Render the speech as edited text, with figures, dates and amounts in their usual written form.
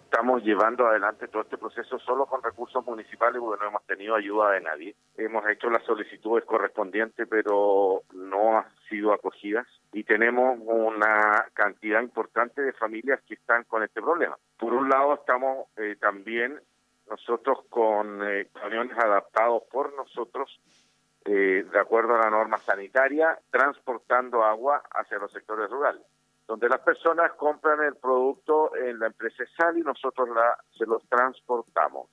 Estamos llevando adelante todo este proceso solo con recursos municipales porque no hemos tenido ayuda de nadie. Hemos hecho las solicitudes correspondientes, pero no han sido acogidas y tenemos una cantidad importante de familias que están con este problema. Por un lado, estamos también nosotros con camiones adaptados por nosotros, de acuerdo a la norma sanitaria, transportando agua hacia los sectores rurales, donde las personas compran el producto en la empresa ESSAL y nosotros se los transportamos.